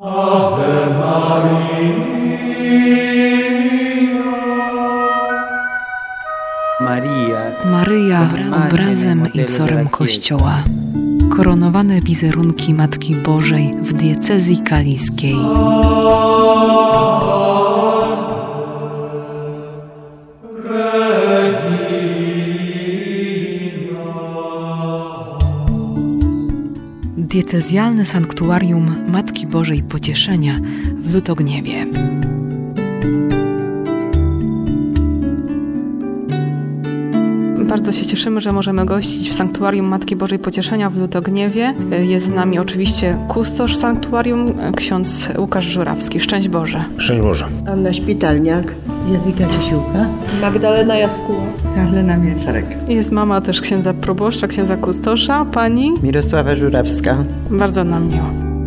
Ave Maria. Maryja obrazem i wzorem Kościoła. Koronowane wizerunki Matki Bożej w diecezji kaliskiej. Diecezjalne sanktuarium Matki Bożej Pocieszenia w Lutogniewie. Bardzo się cieszymy, że możemy gościć w Sanktuarium Matki Bożej Pocieszenia w Lutogniewie. Jest z nami oczywiście kustosz sanktuarium, ksiądz Łukasz Żurawski. Szczęść Boże. Szczęść Boże. Anna Szpitalniak. Jadwiga Ciesiłka. Magdalena Jaskuła. Karolina Mięcarek. Jest mama też księdza proboszcza, księdza kustosza, pani Mirosława Żurawska. Bardzo nam miło.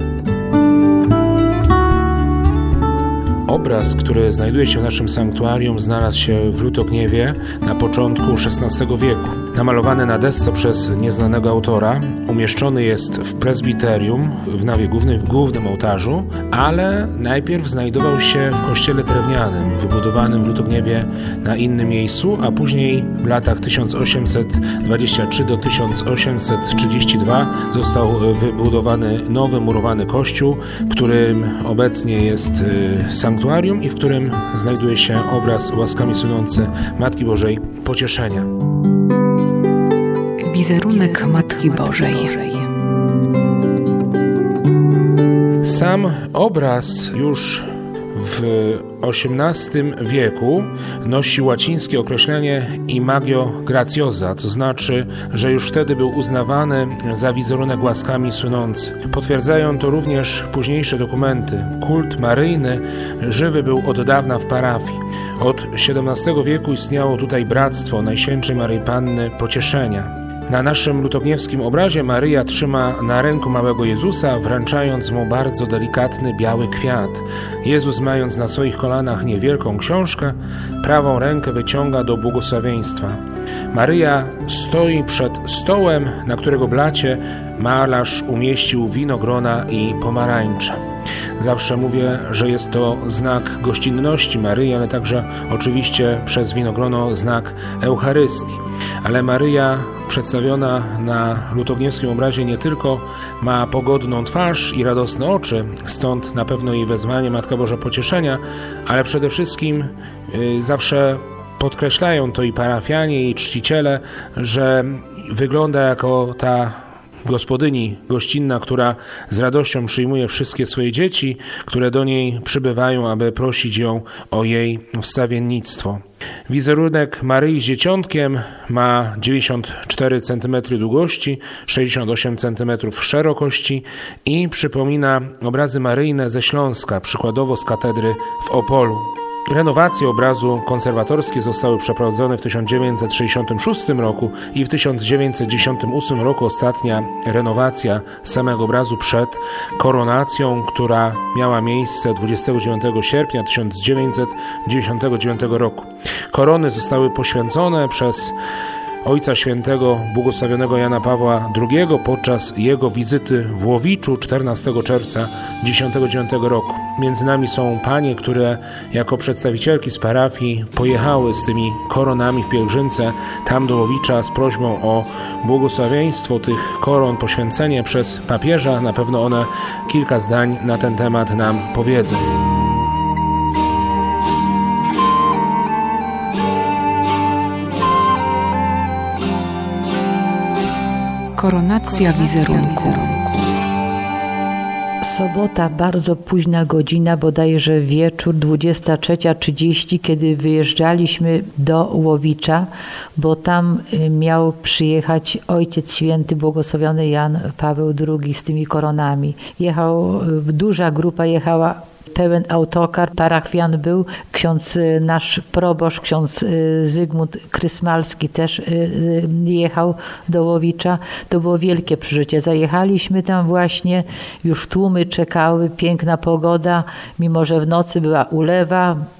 Obraz, który znajduje się w naszym sanktuarium, znalazł się w Lutogniewie na początku XVI wieku. Namalowany na desce przez nieznanego autora, umieszczony jest w prezbiterium, w nawie głównej, w głównym ołtarzu, ale najpierw znajdował się w kościele drewnianym, wybudowanym w Lutogniewie na innym miejscu, a później w latach 1823 do 1832 został wybudowany nowy murowany kościół, którym obecnie jest sanktuarium i w którym znajduje się obraz łaskami sunący Matki Bożej Pocieszenia. Wizerunek Matki Bożej. Sam obraz już w XVIII wieku nosi łacińskie określenie Imago Graciosa, co znaczy, że już wtedy był uznawany za wizerunek łaskami sunący. Potwierdzają to również późniejsze dokumenty. Kult maryjny żywy był od dawna w parafii. Od XVII wieku istniało tutaj bractwo Najświętszej Maryi Panny Pocieszenia. Na naszym lutogniewskim obrazie Maryja trzyma na ręku małego Jezusa, wręczając mu bardzo delikatny biały kwiat. Jezus, mając na swoich kolanach niewielką książkę, prawą rękę wyciąga do błogosławieństwa. Maryja stoi przed stołem, na którego blacie malarz umieścił winogrona i pomarańcze. Zawsze mówię, że jest to znak gościnności Maryi, ale także oczywiście przez winogrono znak Eucharystii. Ale Maryja przedstawiona na lutogniewskim obrazie nie tylko ma pogodną twarz i radosne oczy, stąd na pewno jej wezwanie Matka Boża Pocieszenia, ale przede wszystkim zawsze podkreślają to i parafianie, i czciciele, że wygląda jako ta gospodyni gościnna, która z radością przyjmuje wszystkie swoje dzieci, które do niej przybywają, aby prosić ją o jej wstawiennictwo. Wizerunek Maryi z Dzieciątkiem ma 94 cm długości, 68 cm szerokości i przypomina obrazy maryjne ze Śląska, przykładowo z katedry w Opolu. Renowacje obrazu konserwatorskie zostały przeprowadzone w 1966 roku i w 1998 roku ostatnia renowacja samego obrazu przed koronacją, która miała miejsce 29 sierpnia 1999 roku. Korony zostały poświęcone przez Ojca Świętego błogosławionego Jana Pawła II podczas jego wizyty w Łowiczu 14 czerwca 1909 roku. Między nami są panie, które jako przedstawicielki z parafii pojechały z tymi koronami w pielgrzymce tam do Łowicza z prośbą o błogosławieństwo tych koron, poświęcenie przez papieża. Na pewno one kilka zdań na ten temat nam powiedzą. Koronacja wizerunku. Sobota, bardzo późna godzina, bodajże wieczór, 23:30, kiedy wyjeżdżaliśmy do Łowicza, bo tam miał przyjechać Ojciec Święty, błogosławiony Jan Paweł II z tymi koronami. Duża grupa jechała, pełen autokar, parafian był, ksiądz nasz proboszcz, ksiądz Zygmunt Krysmalski też jechał do Łowicza. To było wielkie przeżycie. Zajechaliśmy tam właśnie, już tłumy czekały, piękna pogoda, mimo że w nocy była ulewa,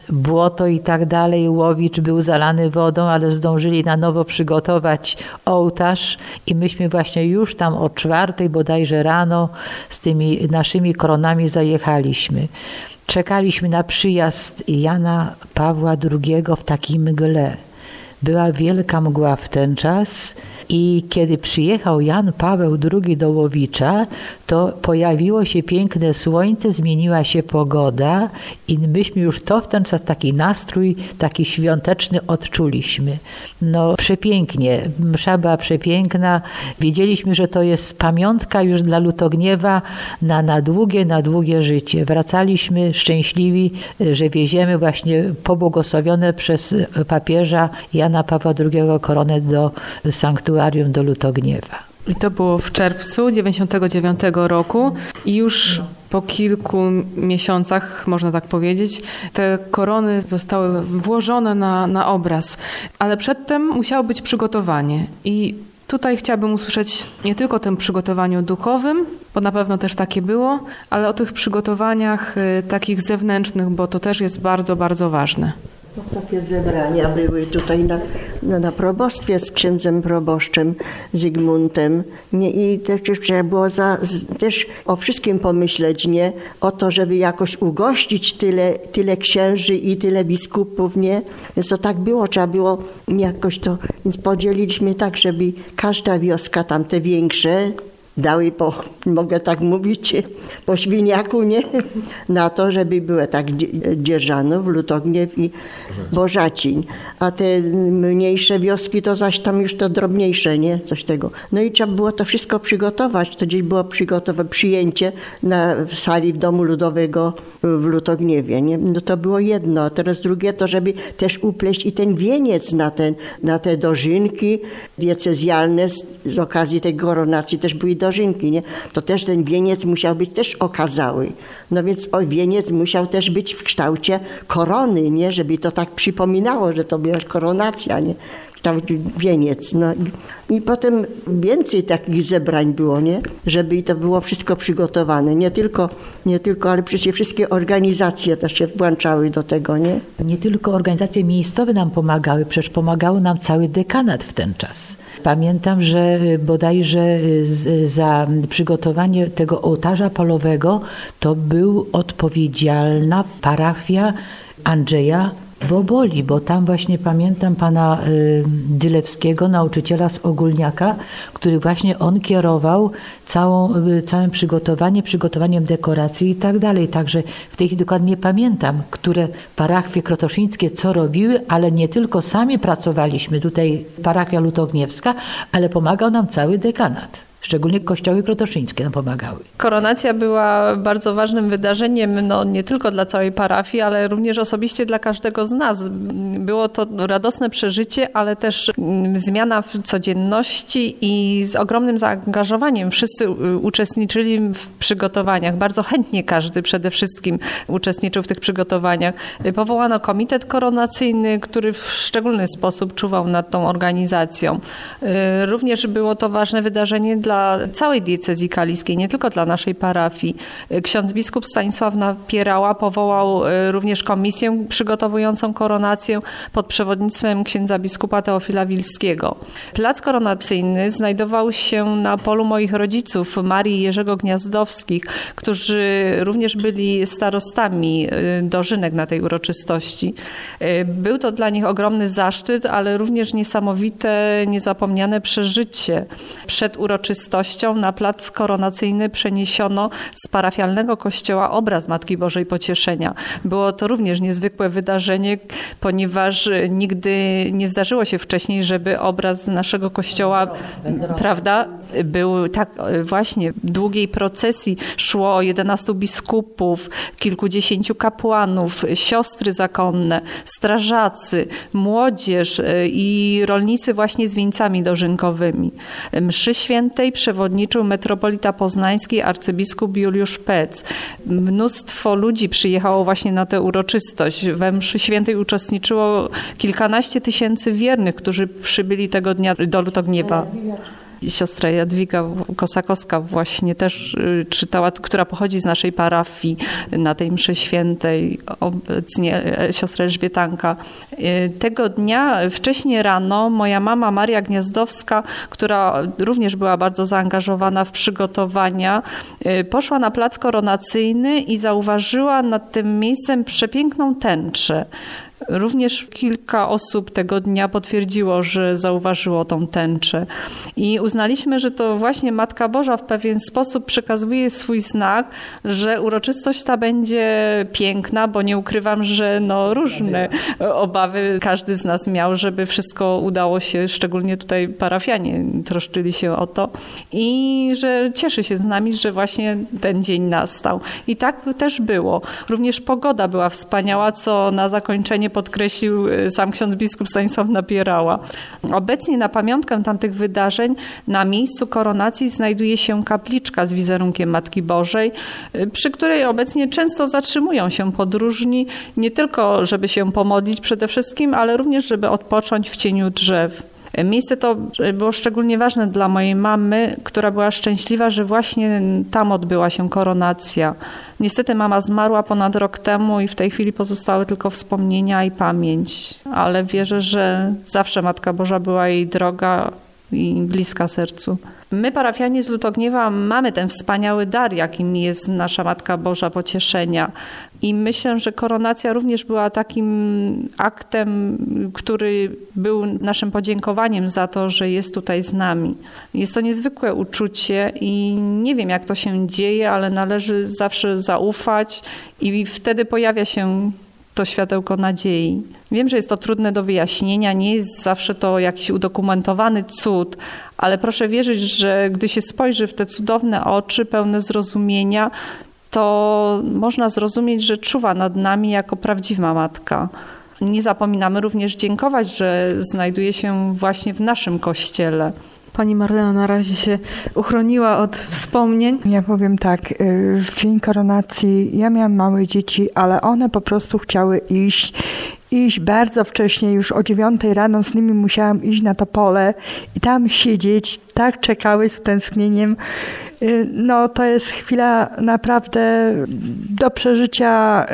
błoto i tak dalej. Łowicz był zalany wodą, ale zdążyli na nowo przygotować ołtarz i myśmy właśnie już tam o 4:00 bodajże rano z tymi naszymi koronami zajechaliśmy. Czekaliśmy na przyjazd Jana Pawła II w takiej mgle. Była wielka mgła w ten czas i kiedy przyjechał Jan Paweł II do Łowicza, to pojawiło się piękne słońce, zmieniła się pogoda i myśmy już w ten czas taki nastrój, taki świąteczny odczuliśmy. No przepięknie, msza była przepiękna. Wiedzieliśmy, że to jest pamiątka już dla Lutogniewa na długie życie. Wracaliśmy szczęśliwi, że wieziemy właśnie pobłogosławione przez papieża Jana Pawła II koronę do sanktuarium do Lutogniewa. I to było w czerwcu 99 roku i już po kilku miesiącach, można tak powiedzieć, te korony zostały włożone na obraz. Ale przedtem musiało być przygotowanie. I tutaj chciałabym usłyszeć nie tylko o tym przygotowaniu duchowym, bo na pewno też takie było, ale o tych przygotowaniach takich zewnętrznych, bo to też jest bardzo, bardzo ważne. Takie zebrania były tutaj na probostwie z księdzem proboszczem Zygmuntem. Nie? I też trzeba było też o wszystkim pomyśleć, nie? O to, żeby jakoś ugościć tyle księży i tyle biskupów, nie? Więc to tak było, trzeba było jakoś to, więc podzieliliśmy tak, żeby każda wioska, tam te większe, dały mogę tak mówić, po świniaku, nie? Na to, żeby było tak Dzierżanów, Lutogniew i Bożacin. A te mniejsze wioski to zaś tam już to drobniejsze, nie? Coś tego. No i trzeba było to wszystko przygotować. To gdzieś było przyjęcie w sali w Domu Ludowego w Lutogniewie, nie? No to było jedno. A teraz drugie to, żeby też upleść i ten wieniec na te dożynki diecezjalne z okazji tej koronacji też były dożynki, nie? To też ten wieniec musiał być też okazały. No więc wieniec musiał też być w kształcie korony, nie? Żeby to tak przypominało, że to była koronacja, nie? Wieniec. No i potem więcej takich zebrań było, nie? Żeby to było wszystko przygotowane. Nie tylko, ale przecież wszystkie organizacje też się włączały do tego, nie? Nie tylko organizacje miejscowe nam pomagały, przecież pomagał nam cały dekanat w ten czas. Pamiętam, że bodajże za przygotowanie tego ołtarza polowego to był odpowiedzialna parafia Andrzeja Boboli, bo tam właśnie pamiętam pana Dylewskiego, nauczyciela z Ogólniaka, który właśnie on kierował całym przygotowaniem dekoracji i tak dalej. Także w tej chwili dokładnie nie pamiętam, które parafie krotoszyńskie co robiły, ale nie tylko sami pracowaliśmy, tutaj parafia lutogniewska, ale pomagał nam cały dekanat. Szczególnie kościoły krotoszyńskie nam pomagały. Koronacja była bardzo ważnym wydarzeniem, no nie tylko dla całej parafii, ale również osobiście dla każdego z nas. Było to radosne przeżycie, ale też zmiana w codzienności i z ogromnym zaangażowaniem. Wszyscy uczestniczyli w przygotowaniach. Bardzo chętnie każdy przede wszystkim uczestniczył w tych przygotowaniach. Powołano komitet koronacyjny, który w szczególny sposób czuwał nad tą organizacją. Również było to ważne wydarzenie dla całej diecezji kaliskiej, nie tylko dla naszej parafii. Ksiądz biskup Stanisław Napierała powołał również komisję przygotowującą koronację pod przewodnictwem księdza biskupa Teofila Wilskiego. Plac koronacyjny znajdował się na polu moich rodziców, Marii i Jerzego Gniazdowskich, którzy również byli starostami dożynek na tej uroczystości. Był to dla nich ogromny zaszczyt, ale również niesamowite, niezapomniane przeżycie. Przed uroczystością na plac koronacyjny przeniesiono z parafialnego kościoła obraz Matki Bożej Pocieszenia. Było to również niezwykłe wydarzenie, ponieważ nigdy nie zdarzyło się wcześniej, żeby obraz naszego kościoła, prawda, był tak właśnie w długiej procesji. Szło 11 biskupów, kilkudziesięciu kapłanów, siostry zakonne, strażacy, młodzież i rolnicy właśnie z wieńcami dożynkowymi. Mszy świętej przewodniczył metropolita poznański arcybiskup Juliusz Pec. Mnóstwo ludzi przyjechało właśnie na tę uroczystość. We mszy świętej uczestniczyło kilkanaście tysięcy wiernych, którzy przybyli tego dnia do Lutogniewa. Siostra Jadwiga Kosakowska właśnie też czytała, która pochodzi z naszej parafii na tej mszy świętej, obecnie siostra Elżbietanka. Tego dnia wcześniej rano moja mama Maria Gniazdowska, która również była bardzo zaangażowana w przygotowania, poszła na plac koronacyjny i zauważyła nad tym miejscem przepiękną tęczę. Również kilka osób tego dnia potwierdziło, że zauważyło tą tęczę. I uznaliśmy, że to właśnie Matka Boża w pewien sposób przekazuje swój znak, że uroczystość ta będzie piękna, bo nie ukrywam, że różne obawy każdy z nas miał, żeby wszystko udało się, szczególnie tutaj parafianie troszczyli się o to i że cieszy się z nami, że właśnie ten dzień nastał. I tak też było. Również pogoda była wspaniała, co na zakończenie podkreślił sam ksiądz biskup Stanisław Napierała. Obecnie na pamiątkę tamtych wydarzeń na miejscu koronacji znajduje się kapliczka z wizerunkiem Matki Bożej, przy której obecnie często zatrzymują się podróżni, nie tylko żeby się pomodlić przede wszystkim, ale również żeby odpocząć w cieniu drzew. Miejsce to było szczególnie ważne dla mojej mamy, która była szczęśliwa, że właśnie tam odbyła się koronacja. Niestety mama zmarła ponad rok temu i w tej chwili pozostały tylko wspomnienia i pamięć, ale wierzę, że zawsze Matka Boża była jej droga i bliska sercu. My, parafianie z Lutogniewa, mamy ten wspaniały dar, jakim jest nasza Matka Boża Pocieszenia. I myślę, że koronacja również była takim aktem, który był naszym podziękowaniem za to, że jest tutaj z nami. Jest to niezwykłe uczucie i nie wiem, jak to się dzieje, ale należy zawsze zaufać i wtedy pojawia się to światełko nadziei. Wiem, że jest to trudne do wyjaśnienia, nie jest zawsze to jakiś udokumentowany cud, ale proszę wierzyć, że gdy się spojrzy w te cudowne oczy pełne zrozumienia, to można zrozumieć, że czuwa nad nami jako prawdziwa matka. Nie zapominamy również dziękować, że znajduje się właśnie w naszym kościele. Pani Marlena na razie się uchroniła od wspomnień. Ja powiem tak, w dzień koronacji ja miałam małe dzieci, ale one po prostu chciały iść bardzo wcześnie, już o 9 rano z nimi musiałam iść na to pole i tam siedzieć, tak czekały z utęsknieniem. To jest chwila naprawdę do przeżycia,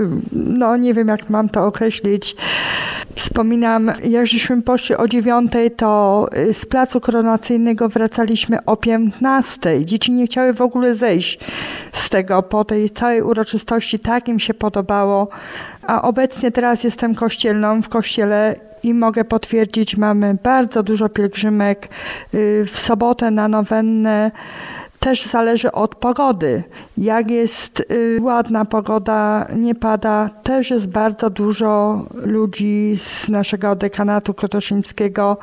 nie wiem, jak mam to określić. Wspominam, jak żeśmy poszli o 9, to z placu koronacyjnego wracaliśmy o 15. Dzieci nie chciały w ogóle zejść z tego po tej całej uroczystości. Tak im się podobało. A obecnie teraz jestem kościelną w kościele i mogę potwierdzić, mamy bardzo dużo pielgrzymek. W sobotę na nowennę też zależy od pogody. Jak jest ładna pogoda, nie pada, też jest bardzo dużo ludzi z naszego dekanatu krotoszyńskiego.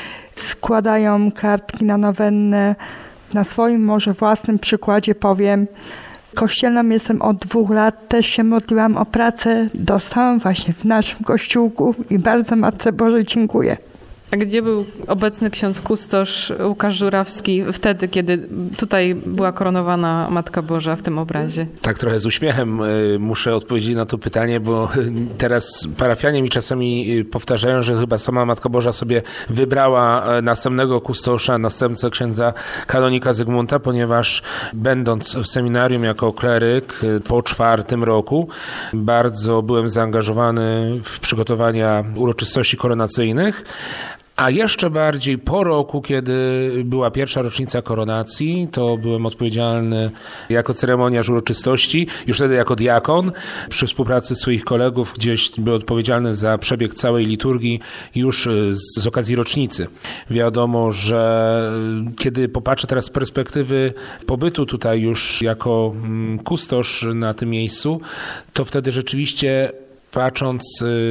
Składają kartki na nowennę. Na swoim może własnym przykładzie powiem, kościelną jestem od 2 lat, też się modliłam o pracę. Dostałam właśnie w naszym kościółku i bardzo Matce Bożej dziękuję. A gdzie był obecny ksiądz kustosz Łukasz Żurawski wtedy, kiedy tutaj była koronowana Matka Boża w tym obrazie? Tak trochę z uśmiechem muszę odpowiedzieć na to pytanie, bo teraz parafianie mi czasami powtarzają, że chyba sama Matka Boża sobie wybrała następnego kustosza, następcę księdza kanonika Zygmunta, ponieważ będąc w seminarium jako kleryk po 4 roku, bardzo byłem zaangażowany w przygotowania uroczystości koronacyjnych. A jeszcze bardziej po roku, kiedy była pierwsza rocznica koronacji, to byłem odpowiedzialny jako ceremoniarz uroczystości, już wtedy jako diakon, przy współpracy swoich kolegów gdzieś byłem odpowiedzialny za przebieg całej liturgii już z okazji rocznicy. Wiadomo, że kiedy popatrzę teraz z perspektywy pobytu tutaj już jako kustosz na tym miejscu, to wtedy rzeczywiście patrząc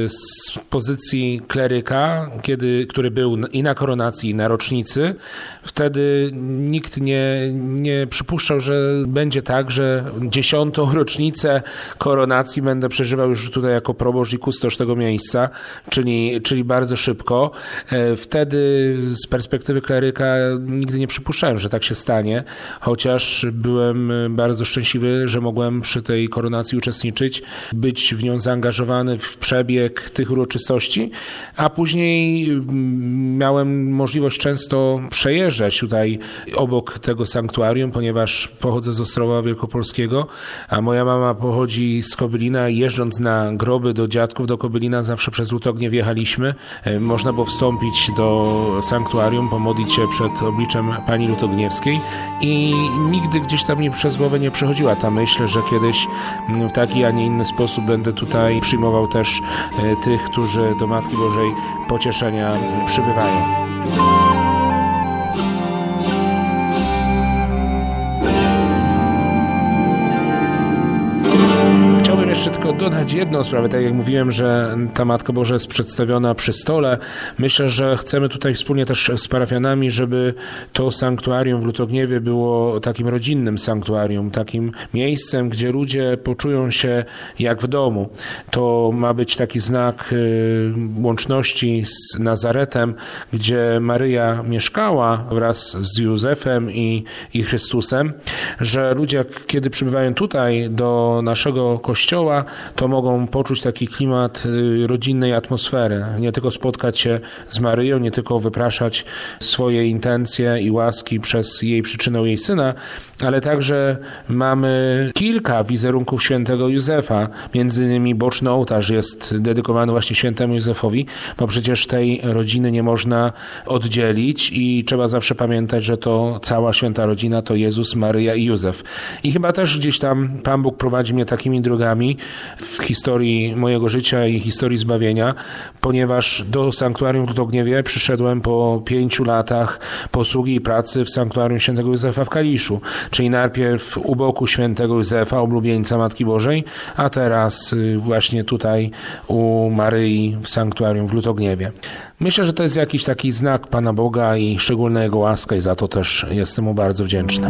z pozycji kleryka, który był i na koronacji, i na rocznicy, wtedy nikt nie przypuszczał, że będzie tak, że 10. rocznicę koronacji będę przeżywał już tutaj jako proboszcz i kustosz tego miejsca, czyli bardzo szybko. Wtedy z perspektywy kleryka nigdy nie przypuszczałem, że tak się stanie, chociaż byłem bardzo szczęśliwy, że mogłem przy tej koronacji uczestniczyć, być w nią zaangażowany zaangażowany w przebieg tych uroczystości, a później miałem możliwość często przejeżdżać tutaj obok tego sanktuarium, ponieważ pochodzę z Ostrowa Wielkopolskiego, a moja mama pochodzi z Kobylina. Jeżdżąc na groby do dziadków do Kobylina zawsze przez Lutogniew jechaliśmy. Można było wstąpić do sanktuarium, pomodlić się przed obliczem Pani Lutogniewskiej i nigdy gdzieś tam mi przez głowę nie przechodziła ta myśl, że kiedyś w taki, a nie inny sposób będę tutaj przyjmował też tych, którzy do Matki Bożej Pocieszenia przybywają. Chciałbym jeszcze tylko dodać jedną sprawę. Tak jak mówiłem, że ta Matka Boża jest przedstawiona przy stole. Myślę, że chcemy tutaj wspólnie też z parafianami, żeby to sanktuarium w Lutogniewie było takim rodzinnym sanktuarium, takim miejscem, gdzie ludzie poczują się jak w domu. To ma być taki znak łączności z Nazaretem, gdzie Maryja mieszkała wraz z Józefem i Chrystusem, że ludzie, kiedy przybywają tutaj do naszego kościoła, to mogą poczuć taki klimat rodzinnej atmosfery. Nie tylko spotkać się z Maryją, nie tylko wypraszać swoje intencje i łaski przez jej przyczynę jej syna, ale także mamy kilka wizerunków świętego Józefa. Między innymi boczny ołtarz jest dedykowany właśnie świętemu Józefowi, bo przecież tej rodziny nie można oddzielić i trzeba zawsze pamiętać, że to cała święta rodzina to Jezus, Maryja i Józef. I chyba też gdzieś tam Pan Bóg prowadzi mnie takimi drogami w historii mojego życia i historii zbawienia, ponieważ do sanktuarium w Lutogniewie przyszedłem po 5 latach posługi i pracy w sanktuarium świętego Józefa w Kaliszu, czyli najpierw u boku świętego Józefa, oblubieńca Matki Bożej, a teraz właśnie tutaj u Maryi w sanktuarium w Lutogniewie. Myślę, że to jest jakiś taki znak Pana Boga i szczególna Jego łaska i za to też jestem mu bardzo wdzięczny.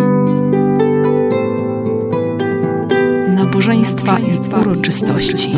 Nabożeństwa i uroczystości.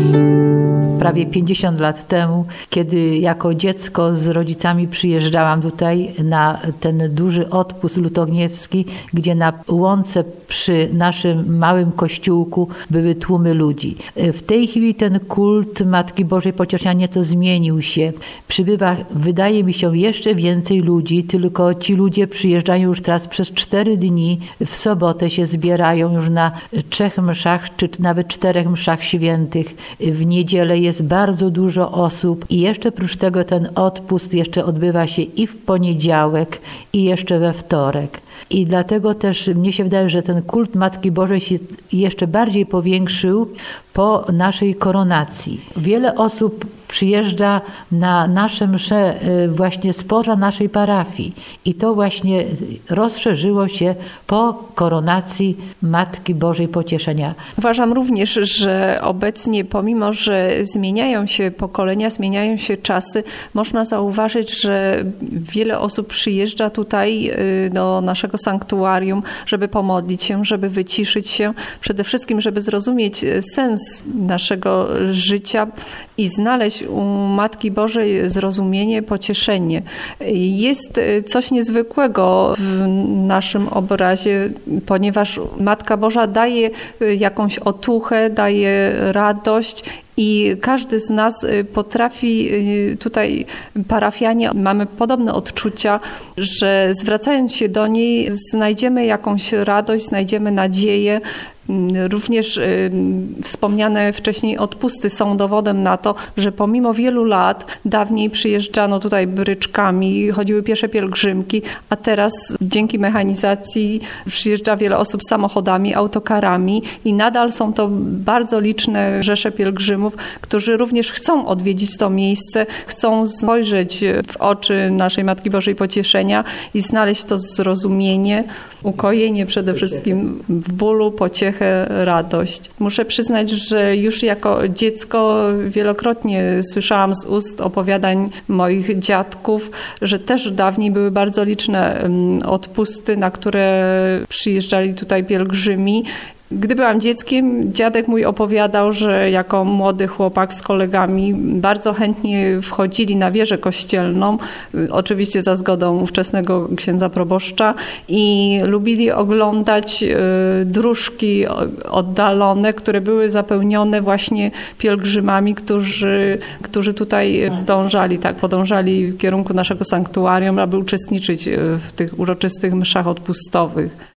Prawie 50 lat temu, kiedy jako dziecko z rodzicami przyjeżdżałam tutaj na ten duży odpust lutogniewski, gdzie na łące przy naszym małym kościółku były tłumy ludzi. W tej chwili ten kult Matki Bożej Pocieszenia nieco zmienił się. Przybywa, wydaje mi się, jeszcze więcej ludzi, tylko ci ludzie przyjeżdżają już teraz przez 4 dni. W sobotę się zbierają już na 3 mszach, czy nawet 4 mszach świętych. W niedzielę jest bardzo dużo osób i jeszcze prócz tego ten odpust jeszcze odbywa się i w poniedziałek, i jeszcze we wtorek. I dlatego też mnie się wydaje, że ten kult Matki Bożej się jeszcze bardziej powiększył po naszej koronacji. Wiele osób przyjeżdża na nasze msze właśnie spoza naszej parafii i to właśnie rozszerzyło się po koronacji Matki Bożej Pocieszenia. Uważam również, że obecnie, pomimo że zmieniają się pokolenia, zmieniają się czasy, można zauważyć, że wiele osób przyjeżdża tutaj do naszego sanktuarium, żeby pomodlić się, żeby wyciszyć się, przede wszystkim, żeby zrozumieć sens naszego życia i znaleźć u Matki Bożej zrozumienie, pocieszenie. Jest coś niezwykłego w naszym obrazie, ponieważ Matka Boża daje jakąś otuchę, daje radość i każdy z nas potrafi, tutaj parafianie mamy podobne odczucia, że zwracając się do niej znajdziemy jakąś radość, znajdziemy nadzieję. Również wspomniane wcześniej odpusty są dowodem na to, że pomimo wielu lat dawniej przyjeżdżano tutaj bryczkami, chodziły piesze pielgrzymki, a teraz dzięki mechanizacji przyjeżdża wiele osób samochodami, autokarami i nadal są to bardzo liczne rzesze pielgrzymów, którzy również chcą odwiedzić to miejsce, chcą spojrzeć w oczy naszej Matki Bożej Pocieszenia i znaleźć to zrozumienie, ukojenie przede wszystkim w bólu, pociechę, radość. Muszę przyznać, że już jako dziecko wielokrotnie słyszałam z ust opowiadań moich dziadków, że też dawniej były bardzo liczne odpusty, na które przyjeżdżali tutaj pielgrzymi Gdy byłam dzieckiem, dziadek mój opowiadał, że jako młody chłopak z kolegami bardzo chętnie wchodzili na wieżę kościelną, oczywiście za zgodą ówczesnego księdza proboszcza, i lubili oglądać dróżki oddalone, które były zapełnione właśnie pielgrzymami, którzy tutaj zdążali, podążali w kierunku naszego sanktuarium, aby uczestniczyć w tych uroczystych mszach odpustowych.